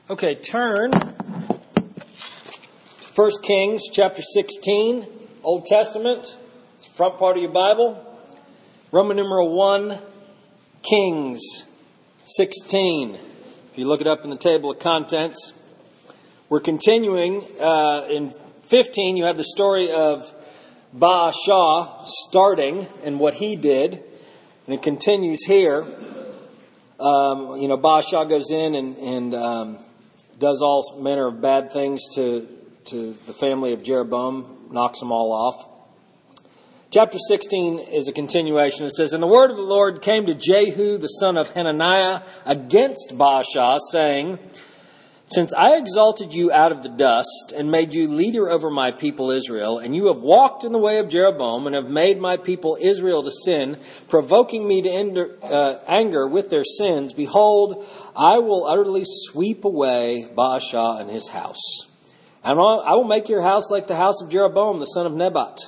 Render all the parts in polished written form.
Okay, turn to 1 Kings chapter 16, Old Testament, front part of your Bible. Roman numeral 1, Kings 16. If you look it up in the table of contents. We're continuing in 15. You have the story of Baasha starting and what he did. And it continues here. Baasha goes in and does all manner of bad things to the family of Jeroboam, knocks them all off. Chapter 16 is a continuation. It says, "And the word of the Lord came to Jehu, the son of Hananiah, against Baasha, saying, Since I exalted you out of the dust and made you leader over my people Israel, and you have walked in the way of Jeroboam and have made my people Israel to sin, provoking me to anger with their sins, behold, I will utterly sweep away Baasha and his house. And I will make your house like the house of Jeroboam, the son of Nebat.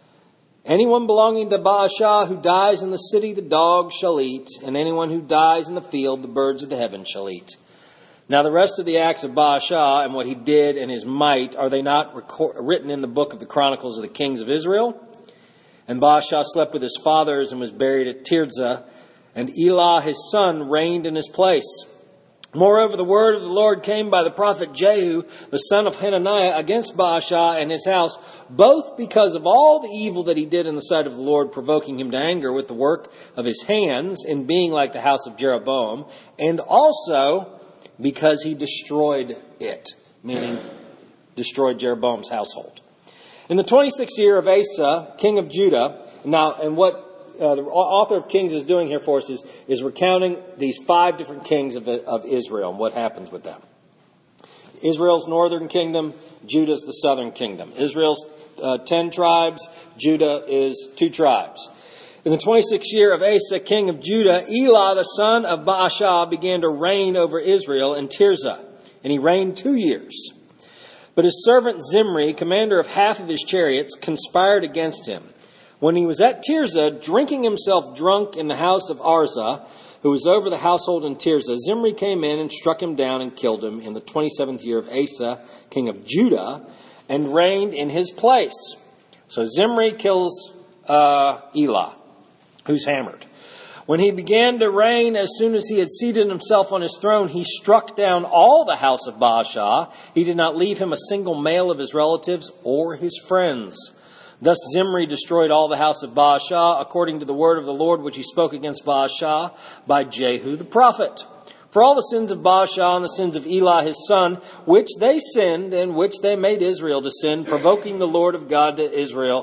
Anyone belonging to Baasha who dies in the city, the dogs shall eat, and anyone who dies in the field, the birds of the heaven shall eat. Now the rest of the acts of Baasha and what he did and his might, are they not written in the book of the Chronicles of the Kings of Israel? And Baasha slept with his fathers and was buried at Tirzah, and Elah his son reigned in his place. Moreover, the word of the Lord came by the prophet Jehu, the son of Hananiah, against Baasha and his house, both because of all the evil that he did in the sight of the Lord, provoking him to anger with the work of his hands, in being like the house of Jeroboam, and also because he destroyed it, meaning destroyed Jeroboam's household. In the 26th year of Asa, king of Judah, and what the author of Kings is doing here for us is recounting these 5 different kings of Israel and what happens with them. Israel's northern kingdom, Judah's the southern kingdom. Israel's 10 tribes, Judah is 2 tribes. In the 26th year of Asa, king of Judah, Elah, the son of Baasha, began to reign over Israel in Tirzah, and he reigned 2 years. But his servant Zimri, commander of half of his chariots, conspired against him. When he was at Tirzah, drinking himself drunk in the house of Arza, who was over the household in Tirzah, Zimri came in and struck him down and killed him in the 27th year of Asa, king of Judah, and reigned in his place. So Zimri kills Elah, who's hammered. When he began to reign, as soon as he had seated himself on his throne, he struck down all the house of Baasha. He did not leave him a single male of his relatives or his friends. Thus Zimri destroyed all the house of Baasha, according to the word of the Lord which he spoke against Baasha by Jehu the prophet. For all the sins of Baasha and the sins of Elah his son, which they sinned and which they made Israel to sin, provoking the Lord of God of Israel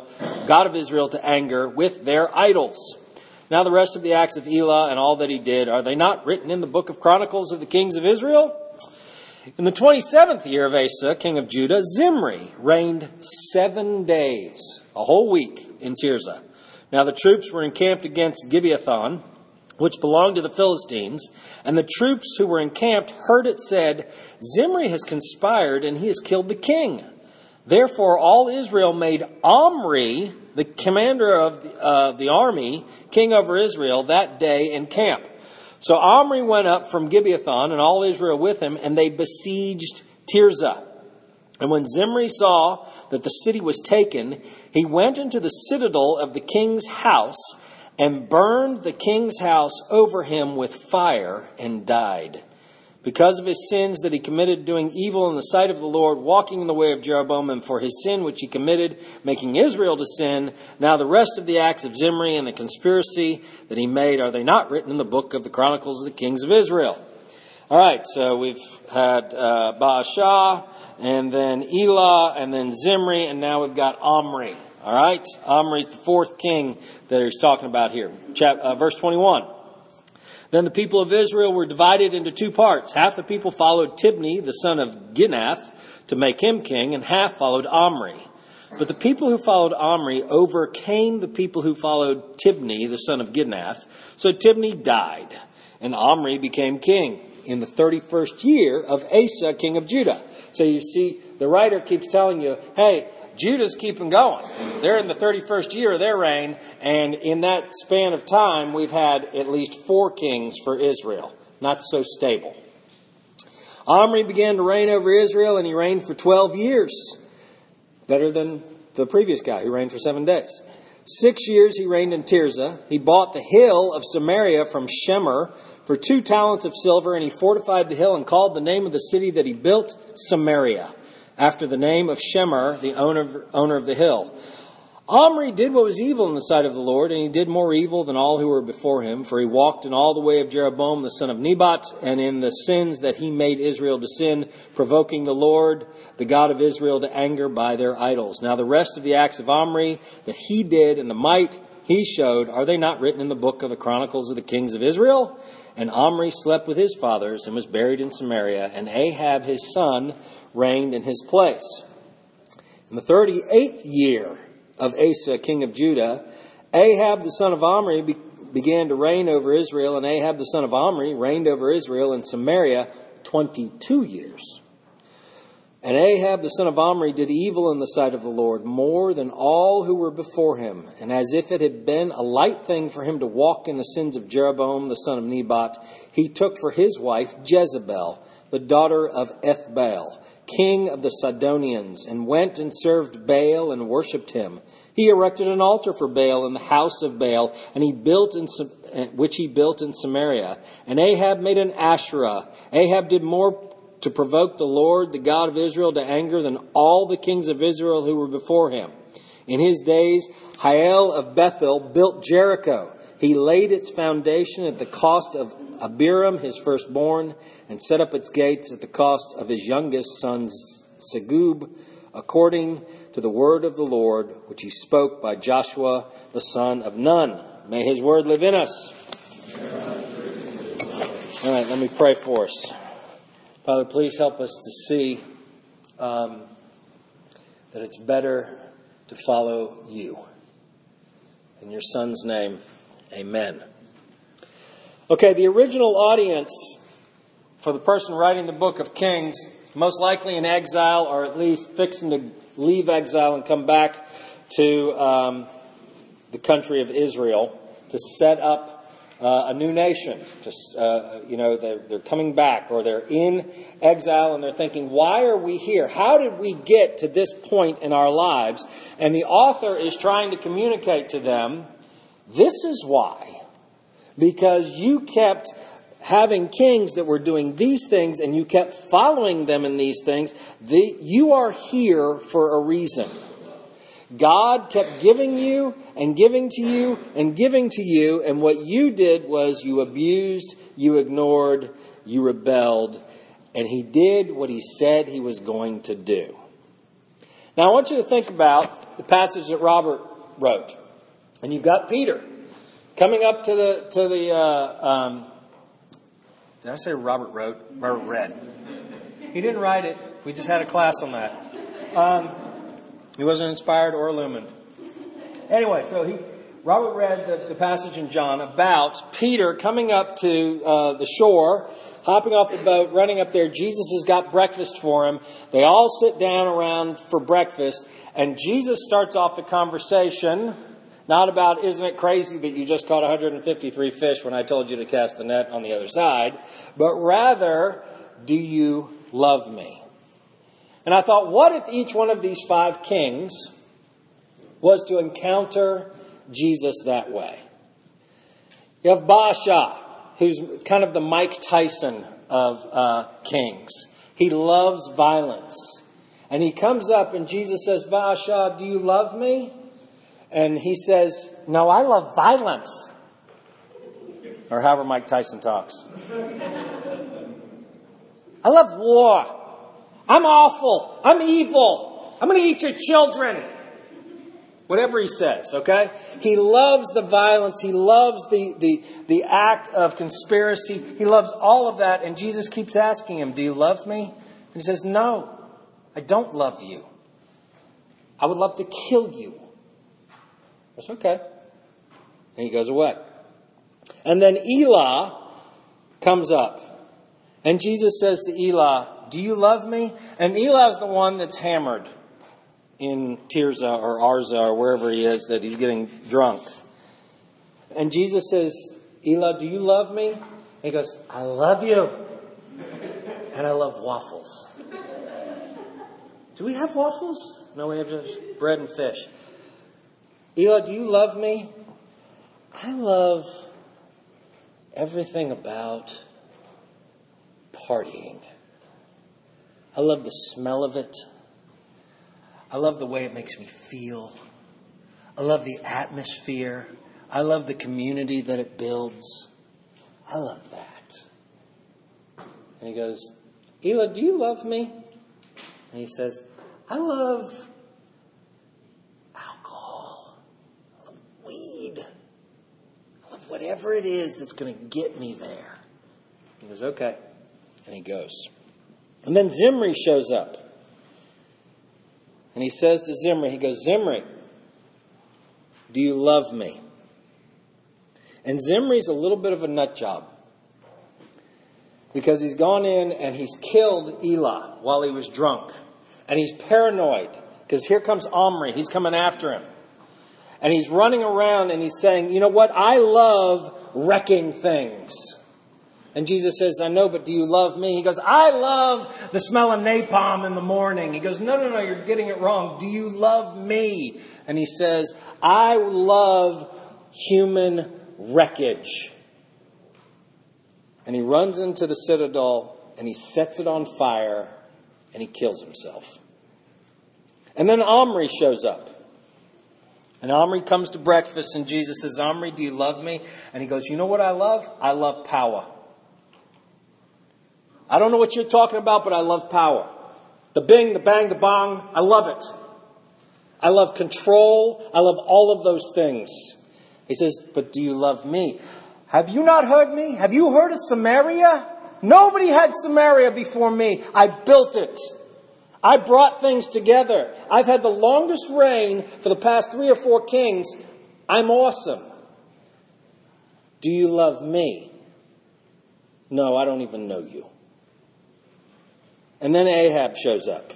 to anger with their idols. Now the rest of the acts of Elah and all that he did, are they not written in the book of Chronicles of the Kings of Israel? In the 27th year of Asa, king of Judah, Zimri reigned 7 days, a whole week, in Tirzah. Now the troops were encamped against Gibeathon, which belonged to the Philistines, and the troops who were encamped heard it said, Zimri has conspired and he has killed the king. Therefore all Israel made Omri, the commander of the army, king over Israel, that day in camp. So Omri went up from Gibeathon, and all Israel with him, and they besieged Tirzah. And when Zimri saw that the city was taken, he went into the citadel of the king's house and burned the king's house over him with fire and died. Because of his sins that he committed, doing evil in the sight of the Lord, walking in the way of Jeroboam, and for his sin which he committed, making Israel to sin. Now the rest of the acts of Zimri and the conspiracy that he made, are they not written in the book of the Chronicles of the Kings of Israel? All right, so we've had Baasha, and then Elah, and then Zimri, and now we've got Omri. All right, Omri's the 4th king that he's talking about here. Verse 21. Then the people of Israel were divided into 2 parts. Half the people followed Tibni, the son of Ginath, to make him king, and half followed Omri. But the people who followed Omri overcame the people who followed Tibni, the son of Ginath. So Tibni died, and Omri became king in the 31st year of Asa, king of Judah. So you see, the writer keeps telling you, hey, Judah's keeping going. They're in the 31st year of their reign, and in that span of time, we've had at least 4 kings for Israel. Not so stable. Omri began to reign over Israel, and he reigned for 12 years. Better than the previous guy who reigned for 7 days. 6 years he reigned in Tirzah. He bought the hill of Samaria from Shemer for 2 talents of silver, and he fortified the hill and called the name of the city that he built Samaria, after the name of Shemer, the owner of the hill. Omri did what was evil in the sight of the Lord, and he did more evil than all who were before him, for he walked in all the way of Jeroboam the son of Nebat, and in the sins that he made Israel to sin, provoking the Lord, the God of Israel, to anger by their idols. Now the rest of the acts of Omri that he did, and the might he showed, are they not written in the book of the Chronicles of the kings of Israel? And Omri slept with his fathers and was buried in Samaria, and Ahab his son reigned in his place. In the 38th year of Asa, king of Judah, Ahab the son of Omri began to reign over Israel, and Ahab the son of Omri reigned over Israel in Samaria 22 years. And Ahab the son of Omri did evil in the sight of the Lord, more than all who were before him. And as if it had been a light thing for him to walk in the sins of Jeroboam the son of Nebat, he took for his wife Jezebel, the daughter of Ethbaal, king of the Sidonians, and went and served Baal and worshipped him. He erected an altar for Baal in the house of Baal, and which he built in Samaria. And Ahab made an Asherah. Ahab did more to provoke the Lord, the God of Israel, to anger than all the kings of Israel who were before him. In his days, Hiel of Bethel built Jericho. He laid its foundation at the cost of Abiram, his firstborn, and set up its gates at the cost of his youngest son Segub, according to the word of the Lord, which he spoke by Joshua, the son of Nun. May his word live in us. All right, let me pray for us. Father, please help us to see that it's better to follow you. In your Son's name, amen. Okay, the original audience for the person writing the book of Kings, most likely in exile, or at least fixing to leave exile and come back to the country of Israel to set up a new nation. They're coming back, or they're in exile and they're thinking, why are we here? How did we get to this point in our lives? And the author is trying to communicate to them, this is why. Because you kept having kings that were doing these things, and you kept following them in these things. You are here for a reason. God kept giving you and giving to you and giving to you, and what you did was you abused, you ignored, you rebelled, and he did what he said he was going to do. Now I want you to think about the passage that Robert wrote. And you've got Peter coming up to the did I say Robert wrote? Robert read. He didn't write it. We just had a class on that. He wasn't inspired or illumined. Anyway, so Robert read the passage in John about Peter coming up to the shore, hopping off the boat, running up there. Jesus has got breakfast for him. They all sit down around for breakfast, and Jesus starts off the conversation, not about, isn't it crazy that you just caught 153 fish when I told you to cast the net on the other side, but rather, do you love me? And I thought, what if each one of these 5 kings was to encounter Jesus that way? You have Baasha, who's kind of the Mike Tyson of kings. He loves violence. And he comes up and Jesus says, Baasha, do you love me? And he says, no, I love violence. Or however Mike Tyson talks. I love war. I'm awful. I'm evil. I'm going to eat your children. Whatever he says, okay? He loves the violence. He loves the act of conspiracy. He loves all of that. And Jesus keeps asking him, do you love me? And he says, no, I don't love you. I would love to kill you. That's okay. And he goes away. And then Elah comes up. And Jesus says to Elah, do you love me? And Eli's the one that's hammered in Tirzah or Arza or wherever he is, that he's getting drunk. And Jesus says, Elah, do you love me? And he goes, I love you. And I love waffles. Do we have waffles? No, we have just bread and fish. Eli, do you love me? I love everything about partying. I love the smell of it. I love the way it makes me feel. I love the atmosphere. I love the community that it builds. I love that. And he goes, Eli, do you love me? And he says, I love alcohol. I love weed. I love whatever it is that's going to get me there. He goes, okay. And he goes. And then Zimri shows up. And he says to Zimri, he goes, Zimri, do you love me? And Zimri's a little bit of a nut job. Because he's gone in and he's killed Elah while he was drunk. And he's paranoid. Because here comes Omri. He's coming after him. And he's running around and he's saying, you know what? I love wrecking things. And Jesus says, I know, but do you love me? He goes, I love the smell of napalm in the morning. He goes, no, you're getting it wrong. Do you love me? And he says, I love human wreckage. And he runs into the citadel and he sets it on fire and he kills himself. And then Omri shows up. And Omri comes to breakfast and Jesus says, Omri, do you love me? And he goes, you know what I love? I love power. I don't know what you're talking about, but I love power. The bing, the bang, the bong, I love it. I love control. I love all of those things. He says, but do you love me? Have you not heard me? Have you heard of Samaria? Nobody had Samaria before me. I built it. I brought things together. I've had the longest reign for the past 3 or 4 kings. I'm awesome. Do you love me? No, I don't even know you. And then Ahab shows up.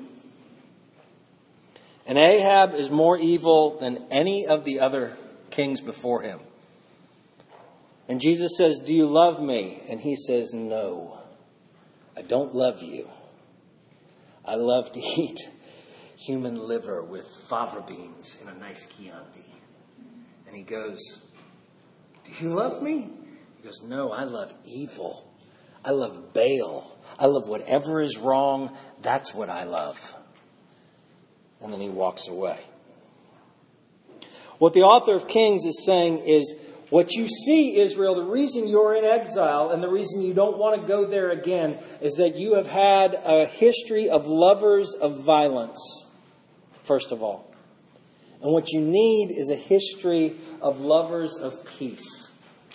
And Ahab is more evil than any of the other kings before him. And Jesus says, do you love me? And he says, no, I don't love you. I love to eat human liver with fava beans in a nice Chianti. And he goes, do you love me? He goes, no, I love evil. I love Baal. I love whatever is wrong. That's what I love. And then he walks away. What the author of Kings is saying is, what you see, Israel, the reason you're in exile and the reason you don't want to go there again is that you have had a history of lovers of violence, first of all. And what you need is a history of lovers of peace.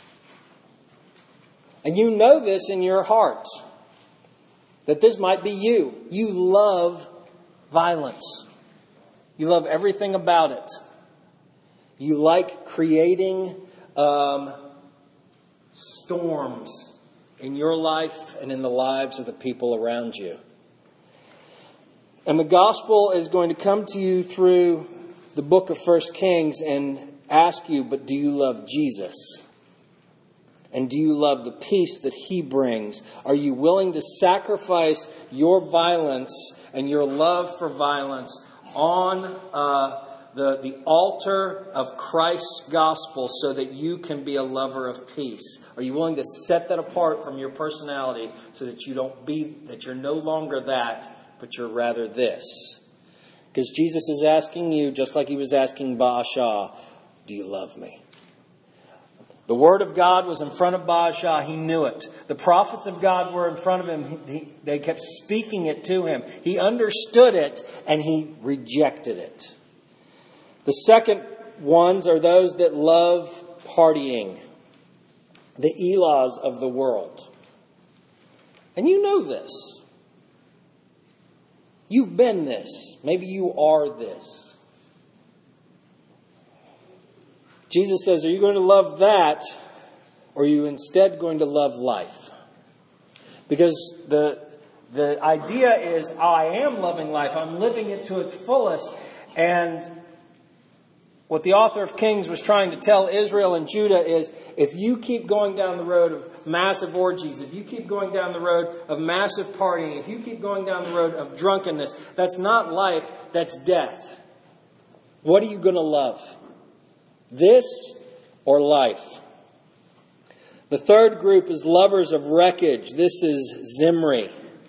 And you know this in your heart, that this might be you. You love violence. You love everything about it. You like creating storms in your life and in the lives of the people around you. And the gospel is going to come to you through the book of 1 Kings and ask you, but do you love Jesus? And do you love the peace that he brings? Are you willing to sacrifice your violence and your love for violence on the altar of Christ's gospel so that you can be a lover of peace? Are you willing to set that apart from your personality so that you're no longer that, but you're rather this? Because Jesus is asking you, just like he was asking Baasha, do you love me? The word of God was in front of Baasha. He knew it. The prophets of God were in front of him. They kept speaking it to him. He understood it and he rejected it. The second ones are those that love partying. The Elahs of the world. And you know this. You've been this. Maybe you are this. Jesus says, are you going to love that, or are you instead going to love life? Because the idea is, I am loving life. I'm living it to its fullest. And What the author of Kings was trying to tell Israel and Judah is, if you keep going down the road of massive orgies, if you keep going down the road of massive partying, if you keep going down the road of drunkenness, that's not life, that's death. What are you going to love? This or life? The third group is lovers of wreckage. This is Zimri.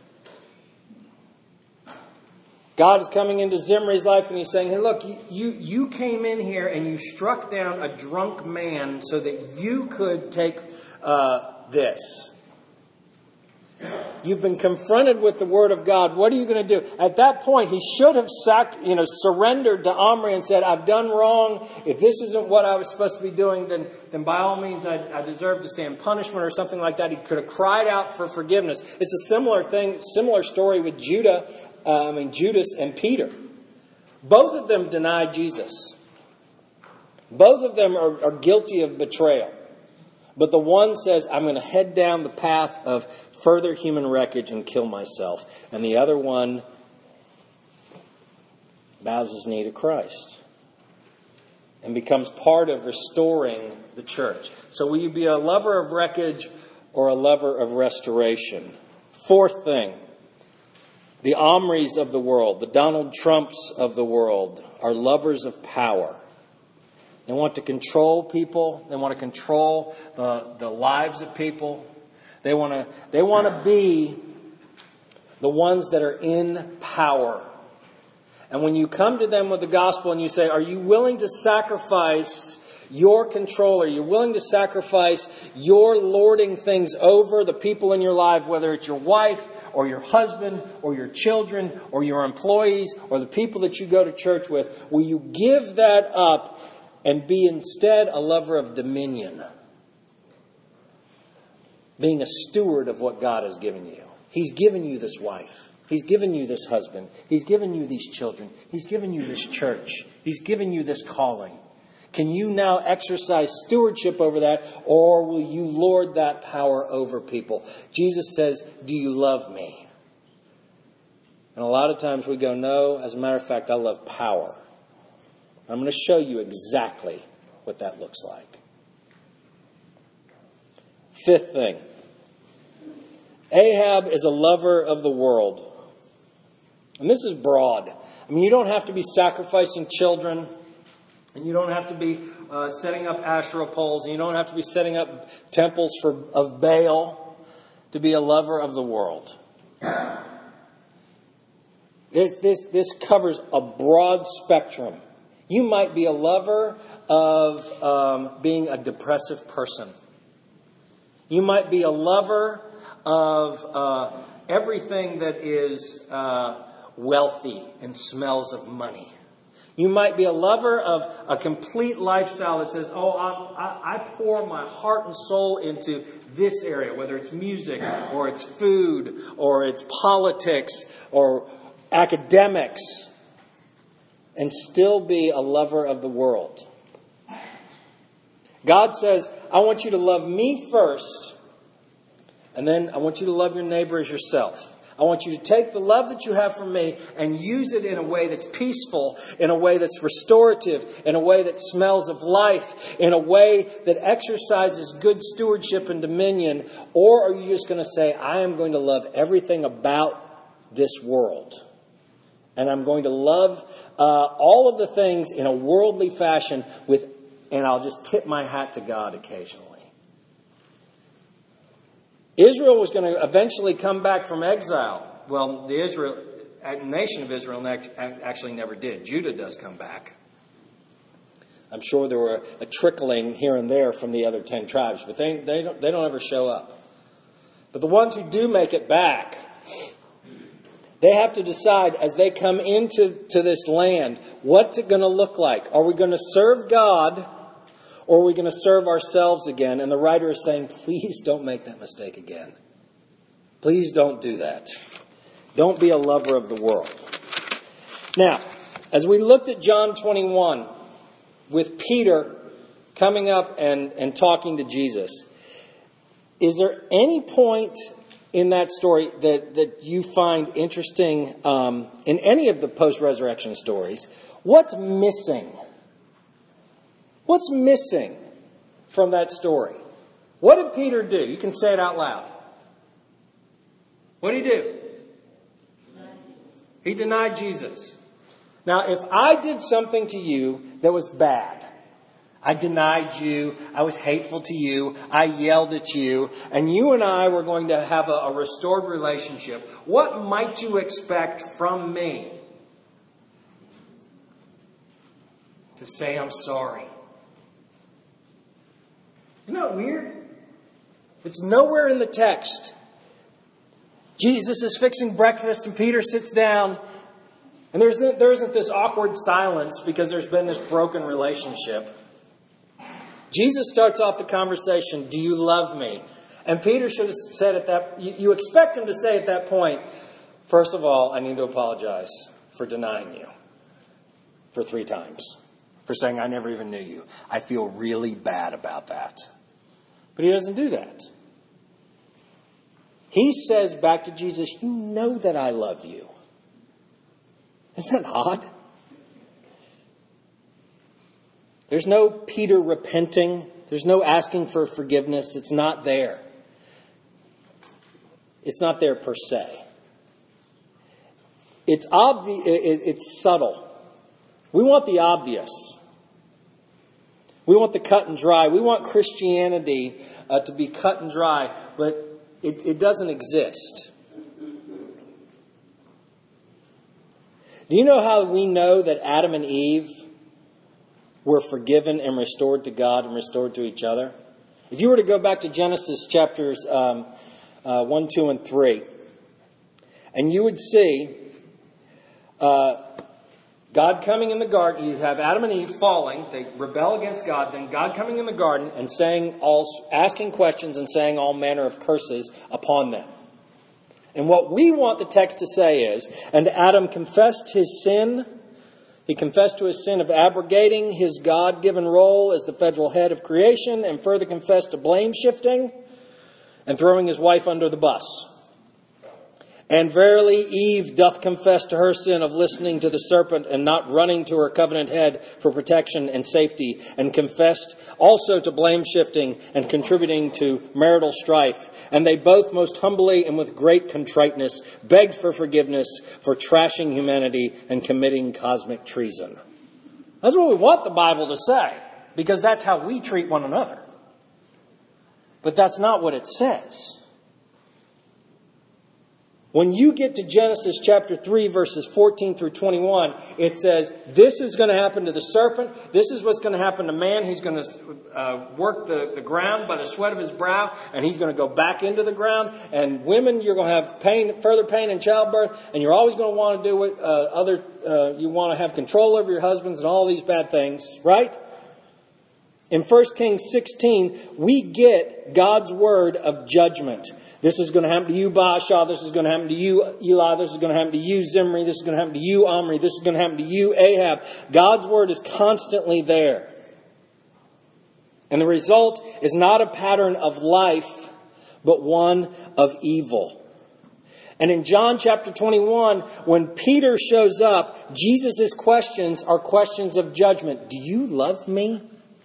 God is coming into Zimri's life and he's saying, hey, look, you came in here and you struck down a drunk man so that you could take this. You've been confronted with the word of God. What are you going to do? At that point, he should have surrendered to Omri and said, I've done wrong. If this isn't what I was supposed to be doing, then by all means I deserve to stand punishment or something like that. He could have cried out for forgiveness. It's a similar story with Judas and Peter. Both of them denied Jesus. Both of them are guilty of betrayal. But the one says, I'm going to head down the path of further human wreckage and kill myself. And the other one bows his knee to Christ and becomes part of restoring the church. So will you be a lover of wreckage or a lover of restoration? Fourth thing, the Omris of the world, the Donald Trumps of the world, are lovers of power. They want to control people. They want to control the lives of people. They want to be the ones that are in power. And when you come to them with the gospel and you say, are you willing to sacrifice your control? Are you willing to sacrifice your lording things over the people in your life, whether it's your wife or your husband or your children or your employees or the people that you go to church with? Will you give that up and be instead a lover of dominion? Being a steward of what God has given you. He's given you this wife. He's given you this husband. He's given you these children. He's given you this church. He's given you this calling. Can you now exercise stewardship over that, or will you lord that power over people? Jesus says, do you love me? And a lot of times we go, no, as a matter of fact, I love power. I'm going to show you exactly what that looks like. Fifth thing. Ahab is a lover of the world. And this is broad. I mean, you don't have to be sacrificing children. And you don't have to be setting up Asherah poles. And you don't have to be setting up temples of Baal to be a lover of the world. This covers a broad spectrum. You might be a lover of being a depressive person. You might be a lover of everything that is wealthy and smells of money. You might be a lover of a complete lifestyle that says, I pour my heart and soul into this area, whether it's music or it's food or it's politics or academics, and still be a lover of the world. God says, I want you to love me first, and then I want you to love your neighbor as yourself. I want you to take the love that you have for me and use it in a way that's peaceful, in a way that's restorative, in a way that smells of life, in a way that exercises good stewardship and dominion. Or are you just going to say, I am going to love everything about this world, and I'm going to love all of the things in a worldly fashion and I'll just tip my hat to God occasionally. Israel was going to eventually come back from exile. Well, the nation of Israel actually never did. Judah does come back. I'm sure there were a trickling here and there from the other 10 tribes, but they don't ever show up. But the ones who do make it back, they have to decide as they come into this land, what's it going to look like? Are we going to serve God, or are we going to serve ourselves again? And the writer is saying, please don't make that mistake again. Please don't do that. Don't be a lover of the world. Now, as we looked at John 21, with Peter coming up and talking to Jesus, is there any point in that story that you find interesting in any of the post-resurrection stories? What's missing What's missing from that story? What did Peter do? You can say it out loud. What did he do? He denied Jesus. Now, if I did something to you that was bad, I denied you, I was hateful to you, I yelled at you, and you and I were going to have a restored relationship, what might you expect from me? To say I'm sorry. Isn't that weird? It's nowhere in the text. Jesus is fixing breakfast and Peter sits down. And there isn't this awkward silence because there's been this broken relationship. Jesus starts off the conversation, do you love me? And Peter should have said at that, you expect him to say at that point, first of all, I need to apologize for denying you for 3 times. For saying I never even knew you. I feel really bad about that. But he doesn't do that. He says back to Jesus, you know that I love you. Isn't that odd? There's no Peter repenting. There's no asking for forgiveness. It's not there. It's not there per se. It's obvious. It's subtle. We want the obvious. We want the cut and dry. We want Christianity to be cut and dry, but it doesn't exist. Do you know how we know that Adam and Eve were forgiven and restored to God and restored to each other? If you were to go back to Genesis chapters 1, 2, and 3, and you would see God coming in the garden. You have Adam and Eve falling. They rebel against God. Then God coming in the garden and asking questions and saying all manner of curses upon them. And what we want the text to say is, and Adam confessed his sin. He confessed to his sin of abrogating his God-given role as the federal head of creation, and further confessed to blame shifting and throwing his wife under the bus. And verily Eve doth confess to her sin of listening to the serpent and not running to her covenant head for protection and safety, and confessed also to blame shifting and contributing to marital strife. And they both most humbly and with great contriteness begged for forgiveness for trashing humanity and committing cosmic treason. That's what we want the Bible to say, because that's how we treat one another. But that's not what it says. When you get to Genesis chapter 3, verses 14 through 21, it says, this is going to happen to the serpent. This is what's going to happen to man. He's going to work the ground by the sweat of his brow, and he's going to go back into the ground. And women, you're going to have further pain in childbirth, and you're always going to want to do it. You want to have control over your husbands and all these bad things, right? In 1 Kings 16, we get God's word of judgment. This is going to happen to you, Baasha. This is going to happen to you, Eli. This is going to happen to you, Zimri. This is going to happen to you, Omri. This is going to happen to you, Ahab. God's word is constantly there. And the result is not a pattern of life, but one of evil. And in John chapter 21, when Peter shows up, Jesus' questions are questions of judgment. Do you love me?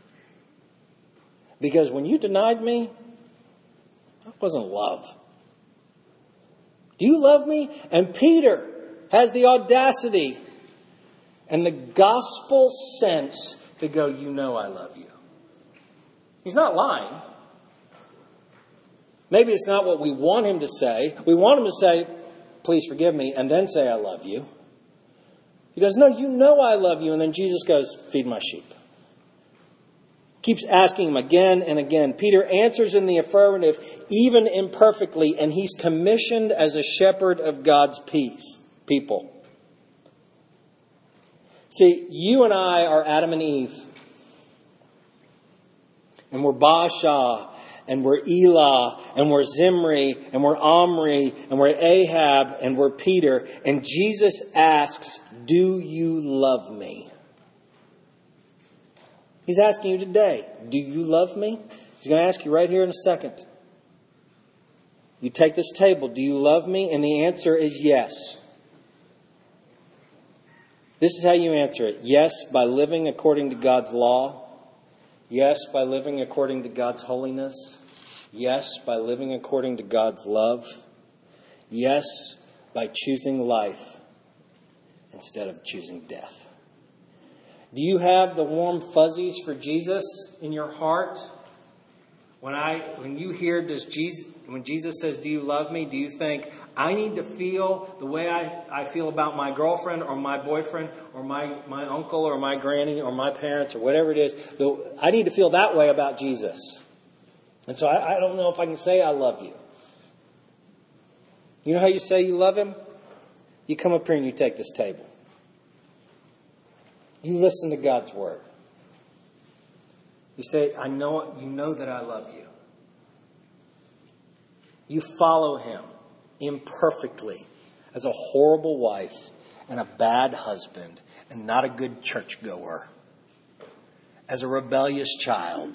Because when you denied me, that wasn't love. Do you love me? And Peter has the audacity and the gospel sense to go, you know I love you. He's not lying. Maybe it's not what we want him to say. We want him to say, please forgive me, and then say I love you. He goes, no, you know I love you. And then Jesus goes, feed my sheep. Keeps asking him again and again. Peter answers in the affirmative, even imperfectly, and he's commissioned as a shepherd of God's people. See, you and I are Adam and Eve. And we're Baasha, and we're Elah, and we're Zimri, and we're Omri, and we're Ahab, and we're Peter. And Jesus asks, do you love me? He's asking you today, do you love me? He's going to ask you right here in a second. You take this table, do you love me? And the answer is yes. This is how you answer it. Yes, by living according to God's law. Yes, by living according to God's holiness. Yes, by living according to God's love. Yes, by choosing life instead of choosing death. Do you have the warm fuzzies for Jesus in your heart? When you hear when Jesus says, "Do you love me?" do you think, I need to feel the way I feel about my girlfriend or my boyfriend or my uncle or my granny or my parents or whatever it is? I need to feel that way about Jesus. And so I don't know if I can say I love you. You know how you say you love Him? You come up here and you take this table. You listen to God's Word. You say, you know that I love you. You follow Him imperfectly as a horrible wife and a bad husband and not a good churchgoer. As a rebellious child.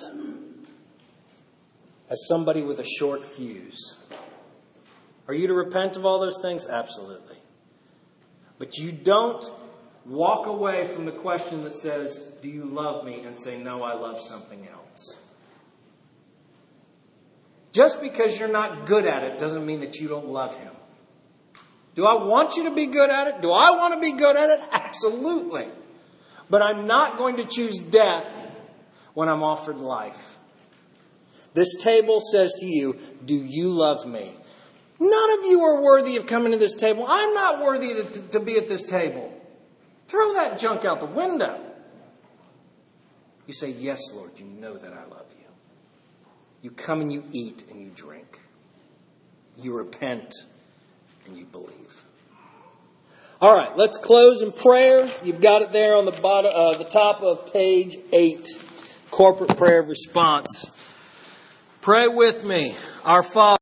As somebody with a short fuse. Are you to repent of all those things? Absolutely. But you don't walk away from the question that says, do you love me? And say, no, I love something else. Just because you're not good at it doesn't mean that you don't love Him. Do I want you to be good at it? Do I want to be good at it? Absolutely. But I'm not going to choose death when I'm offered life. This table says to you, do you love me? None of you are worthy of coming to this table. I'm not worthy to be at this table. Throw that junk out the window. You say, yes, Lord, you know that I love you. You come and you eat and you drink. You repent and you believe. All right, let's close in prayer. You've got it there on the bottom, the top of page 8. Corporate prayer of response. Pray with me. Our Father.